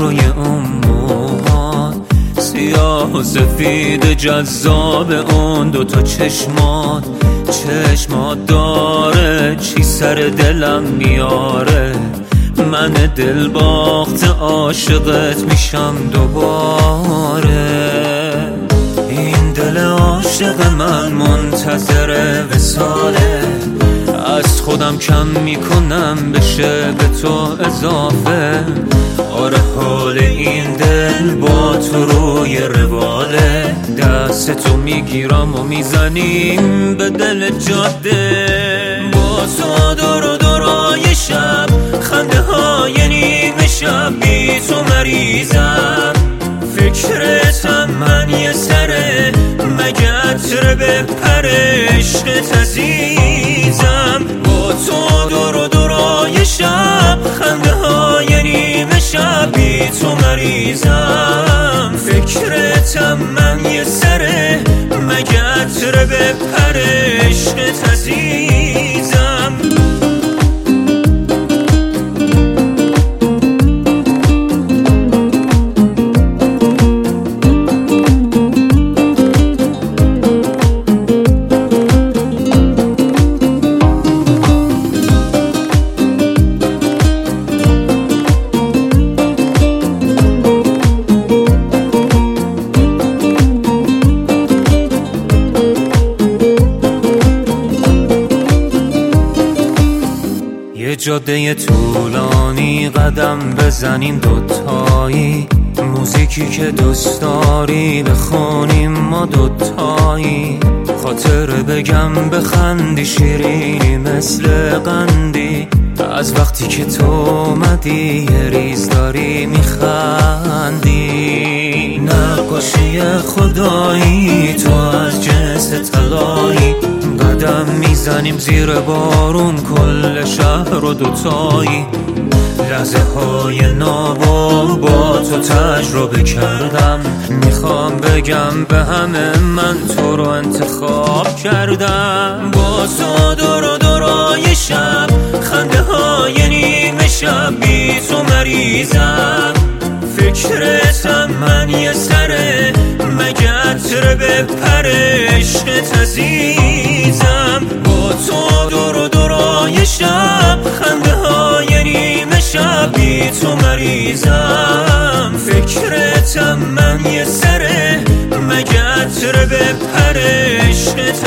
روی اون موهات، سیاه و سفید جذاب اون دوتا چشمات داره چی سر دلم میاره. من دل باخت عاشقت میشم دوباره. این دل عاشق من منتظر وصاله، از خودم کم میکنم بشه به تو اضافه. آره حال این دل با تو روی رواله، دست تو میگیرم و میزنیم به دل جاده. با تو دور و دورای شب، خنده های نیمه شب، بی تو مریضم. فکرتم من یه سره، مگه عطر بپره عشقت عزیزم. با تو دور و دورای شب، خنده های نیمه شب، بی تو مریضم. فکرتم من یه سره، مگه عطر بپره عشقت عزیزم. یه جاده طولانی قدم بزنیم دوتایی، موزیکی که دوست داری بخونیم ما دوتایی. خاطر بگم بخندی شیرینی مثل قندی، از وقتی که تو اومدی یه ریز داری میخندی. نقاشی خدایی تو از جنس طلایی، قدم میزنیم زیر بارون کل شهر رو دوتایی. لحظه های نابو با تو تجربه کردم، میخوام بگم به همه من تو رو انتخاب کردم. با تو دور و دورای شب، خنده های نیمه شب، بی تو مریضم. فکرتم من یه سره، مگه عطر بپره عشقت عزیزم. با تو دور و دورای شب، خنده های نیمه شب، بی تو مریضم. فکرتم من یه سره، مگه عطر بپره عشقت